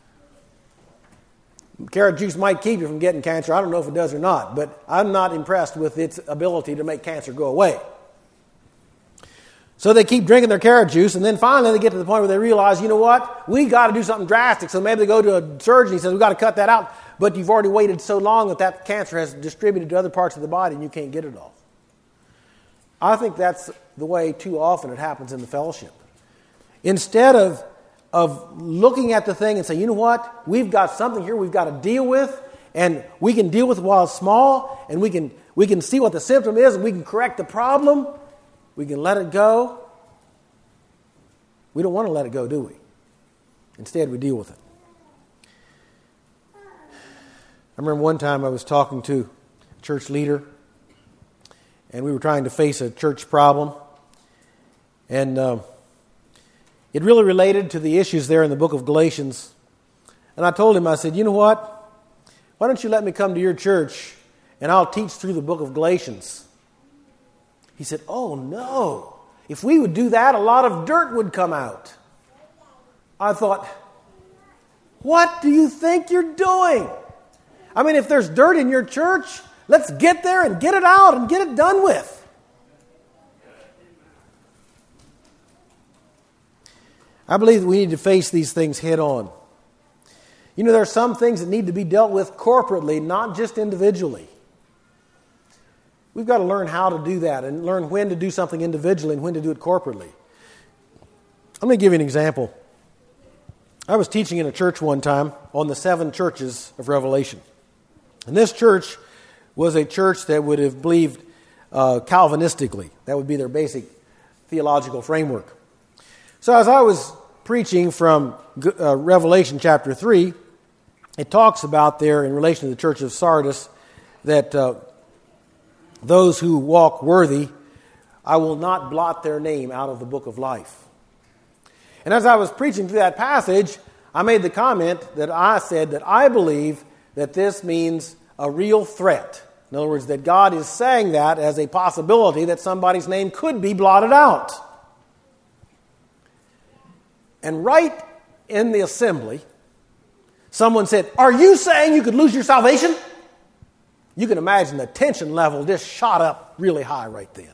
Carrot juice might keep you from getting cancer. I don't know if it does or not, but I'm not impressed with its ability to make cancer go away. So they keep drinking their carrot juice, and then finally they get to the point where they realize, you know what, we got to do something drastic. So maybe they go to a surgeon, he says, we've got to cut that out. But you've already waited so long that that cancer has distributed to other parts of the body and you can't get it all. I think that's the way too often it happens in the fellowship. Instead of, of looking at the thing and saying, you know what, we've got something here we've got to deal with, and we can deal with it while it's small, and we can, we can see what the symptom is, and we can correct the problem. We can let it go. We don't want to let it go, do we? Instead, we deal with it. I remember one time I was talking to a church leader, and we were trying to face a church problem. And uh, it really related to the issues there in the book of Galatians. And I told him, I said, you know what? Why don't you let me come to your church, and I'll teach through the book of Galatians. He said, oh, no. If we would do that, a lot of dirt would come out. I thought, what do you think you're doing? I mean, if there's dirt in your church, let's get there and get it out and get it done with. I believe that we need to face these things head on. You know, there are some things that need to be dealt with corporately, not just individually. We've got to learn how to do that and learn when to do something individually and when to do it corporately. I'm going to give you an example. I was teaching in a church one time on the seven churches of Revelation. And this church was a church that would have believed uh, Calvinistically. That would be their basic theological framework. So as I was preaching from uh, Revelation chapter three, it talks about there in relation to the church of Sardis that uh, those who walk worthy, I will not blot their name out of the book of life. And as I was preaching through that passage, I made the comment that I said that I believe that this means a real threat. In other words, that God is saying that as a possibility that somebody's name could be blotted out. And right in the assembly, someone said, are you saying you could lose your salvation? You can imagine the tension level just shot up really high right then.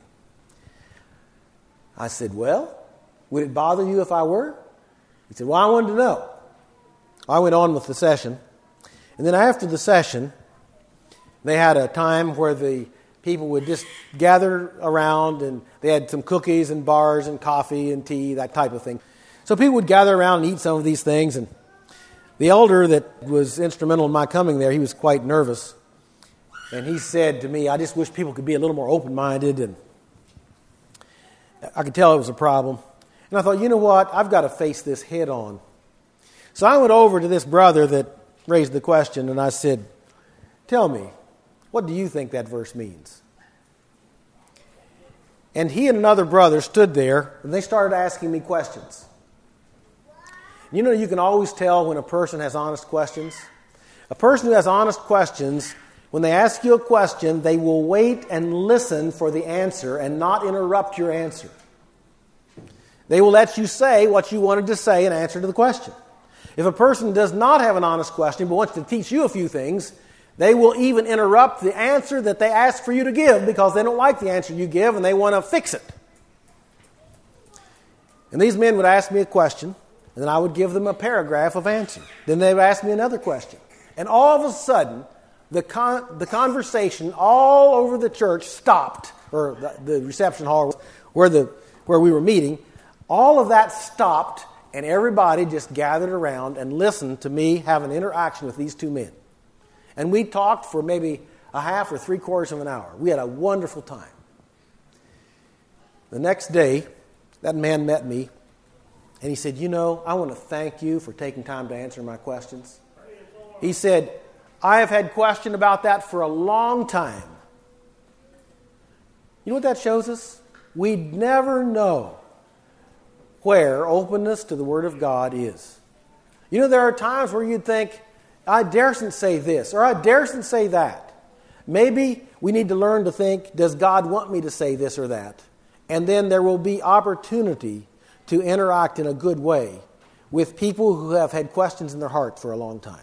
I said, well, would it bother you if I were? He said, well, I wanted to know. I went on with the session. And then after the session, they had a time where the people would just gather around, and they had some cookies and bars and coffee and tea, that type of thing. So people would gather around and eat some of these things. And the elder that was instrumental in my coming there, he was quite nervous. And he said to me, I just wish people could be a little more open-minded. And I could tell it was a problem. And I thought, you know what? I've got to face this head on. So I went over to this brother that raised the question, and I said, tell me, what do you think that verse means? And he and another brother stood there, and they started asking me questions. You know, you can always tell when a person has honest questions. A person who has honest questions, when they ask you a question, they will wait and listen for the answer and not interrupt your answer. They will let you say what you wanted to say in answer to the question. If a person does not have an honest question but wants to teach you a few things, they will even interrupt the answer that they ask for you to give because they don't like the answer you give and they want to fix it. And these men would ask me a question, and then I would give them a paragraph of answer. Then they would ask me another question. And all of a sudden, the con- the conversation all over the church stopped, or the, the reception hall where the where we were meeting. All of that stopped, and everybody just gathered around and listened to me have an interaction with these two men. And we talked for maybe a half or three quarters of an hour. We had a wonderful time. The next day, that man met me, And he said, you know, I want to thank you for taking time to answer my questions. He said, I have had question about that for a long time. You know what that shows us? We'd never know where openness to the Word of God is. You know, there are times where you'd think, I daresn't say this, or I daresn't say that. Maybe we need to learn to think, does God want me to say this or that? And then there will be opportunity to interact in a good way with people who have had questions in their heart for a long time.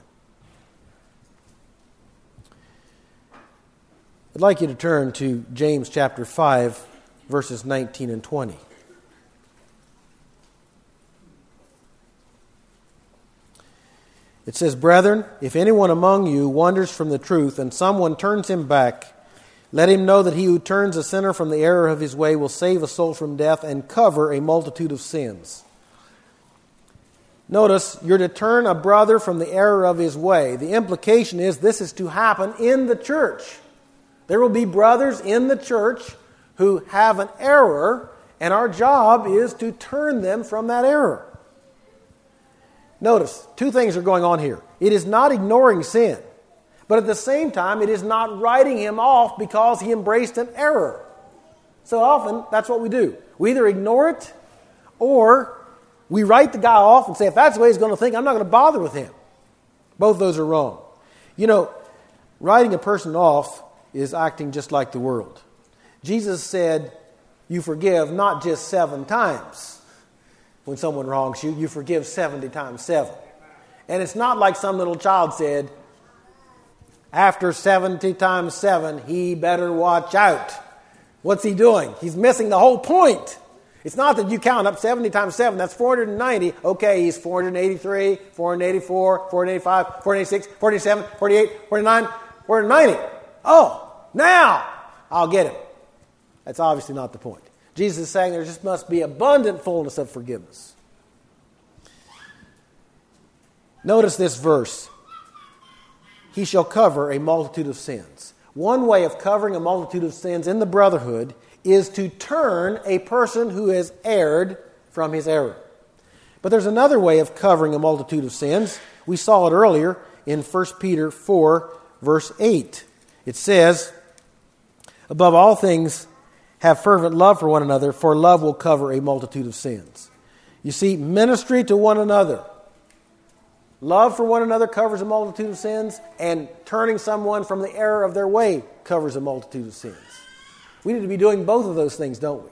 I'd like you to turn to James chapter five, verses nineteen and twenty. It says, Brethren, if anyone among you wanders from the truth and someone turns him back, let him know that he who turns a sinner from the error of his way will save a soul from death and cover a multitude of sins. Notice, you're to turn a brother from the error of his way. The implication is this is to happen in the church. There will be brothers in the church who have an error, and our job is to turn them from that error. Notice, two things are going on here. It is not ignoring sin, but at the same time, it is not writing him off because he embraced an error. So often, that's what we do. We either ignore it, or we write the guy off and say, if that's the way he's going to think, I'm not going to bother with him. Both of those are wrong. You know, writing a person off is acting just like the world. Jesus said, you forgive not just seven times. When someone wrongs you, you forgive seventy times seven. And it's not like some little child said, after seventy times seven, he better watch out. What's he doing? He's missing the whole point. It's not that you count up seventy times seven, that's four hundred ninety. Okay, he's four hundred eighty-three, four hundred eighty-four, four hundred eighty-five, four hundred eighty-six, four hundred eighty-seven, four hundred eighty-eight, four hundred eighty-nine, four hundred ninety. Oh, now I'll get him. That's obviously not the point. Jesus is saying there just must be abundant fullness of forgiveness. Notice this verse. He shall cover a multitude of sins. One way of covering a multitude of sins in the brotherhood is to turn a person who has erred from his error. But there's another way of covering a multitude of sins. We saw it earlier in First Peter four, verse eight. It says, above all things, have fervent love for one another, for love will cover a multitude of sins. You see, ministry to one another. Love for one another covers a multitude of sins, and turning someone from the error of their way covers a multitude of sins. We need to be doing both of those things, don't we?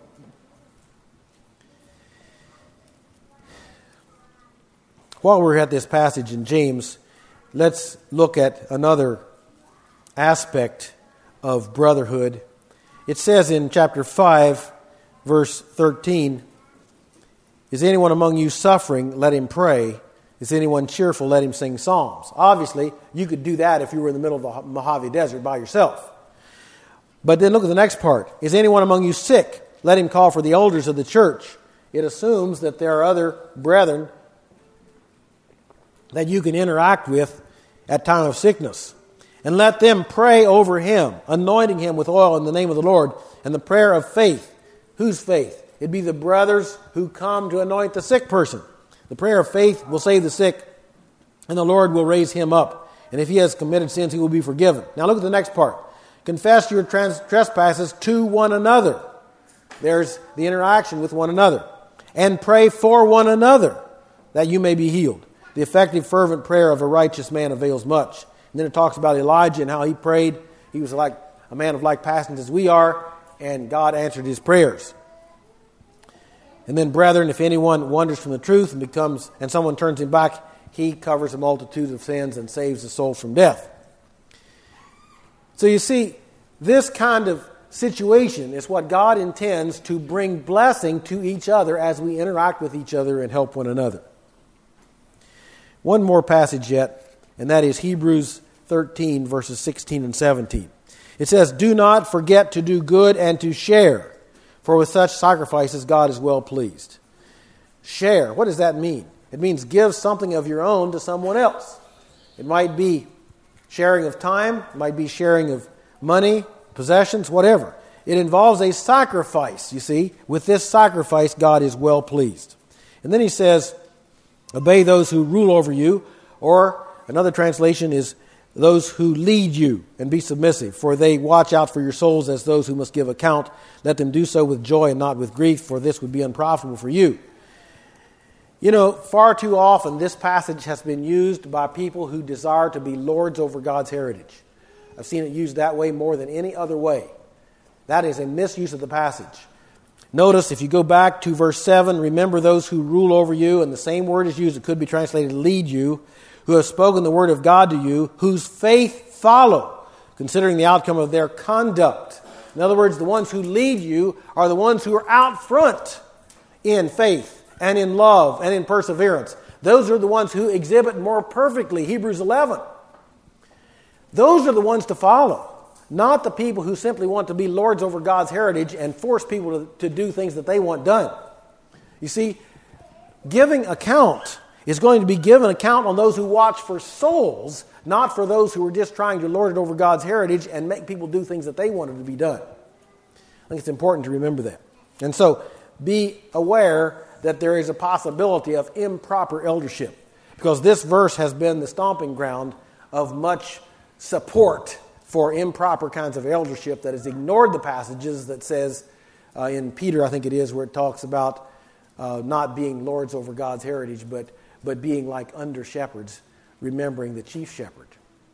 While we're at this passage in James, let's look at another aspect of brotherhood. It says in chapter five, verse thirteen, is anyone among you suffering? Let him pray. Is anyone cheerful? Let him sing psalms. Obviously, you could do that if you were in the middle of the Mojave Desert by yourself. But then look at the next part. Is anyone among you sick? Let him call for the elders of the church. It assumes that there are other brethren that you can interact with at time of sickness. And let them pray over him, anointing him with oil in the name of the Lord, and the prayer of faith. Whose faith? It'd be the brothers who come to anoint the sick person. The prayer of faith will save the sick, and the Lord will raise him up. And if he has committed sins, he will be forgiven. Now look at the next part. Confess your trans- trespasses to one another. There's the interaction with one another. And pray for one another, that you may be healed. The effective, fervent prayer of a righteous man avails much. And then it talks about Elijah and how he prayed. He was like a man of like passions as we are, and God answered his prayers. And then, brethren, if anyone wanders from the truth and becomes, and someone turns him back, he covers a multitude of sins and saves the soul from death. So you see, this kind of situation is what God intends to bring blessing to each other as we interact with each other and help one another. One more passage yet, and that is Hebrews thirteen, verses sixteen and seventeen. It says, do not forget to do good and to share, for with such sacrifices God is well pleased. Share, what does that mean? It means give something of your own to someone else. It might be sharing of time, it might be sharing of money, possessions, whatever. It involves a sacrifice, you see. With this sacrifice, God is well pleased. And then he says, obey those who rule over you, or another translation is those who lead you, and be submissive, for they watch out for your souls as those who must give account. Let them do so with joy and not with grief, for this would be unprofitable for you. You know, far too often this passage has been used by people who desire to be lords over God's heritage. I've seen it used that way more than any other way. That is a misuse of the passage. Notice, if you go back to verse seven, remember those who rule over you, and the same word is used, it could be translated lead you, who have spoken the word of God to you, whose faith follow, considering the outcome of their conduct. In other words, the ones who lead you are the ones who are out front in faith and in love and in perseverance. Those are the ones who exhibit more perfectly Hebrews eleven. Those are the ones to follow, not the people who simply want to be lords over God's heritage and force people to, to do things that they want done. You see, giving account is going to be given account on those who watch for souls, not for those who are just trying to lord it over God's heritage and make people do things that they wanted to be done. I think it's important to remember that. And so, be aware that there is a possibility of improper eldership, because this verse has been the stomping ground of much support for improper kinds of eldership that has ignored the passages that says, uh, in Peter, I think it is, where it talks about uh, not being lords over God's heritage, but, but being like under-shepherds, remembering the chief shepherd.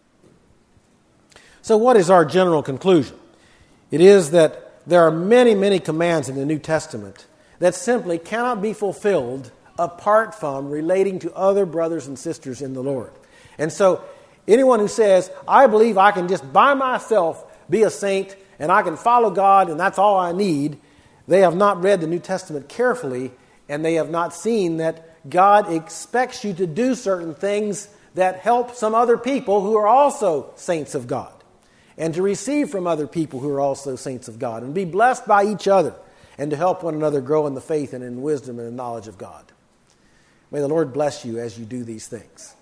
So what is our general conclusion? It is that there are many, many commands in the New Testament that simply cannot be fulfilled apart from relating to other brothers and sisters in the Lord. And so, anyone who says, I believe I can just by myself be a saint and I can follow God and that's all I need, they have not read the New Testament carefully, and they have not seen that God expects you to do certain things that help some other people who are also saints of God, and to receive from other people who are also saints of God, and be blessed by each other, and to help one another grow in the faith and in wisdom and in knowledge of God. May the Lord bless you as you do these things.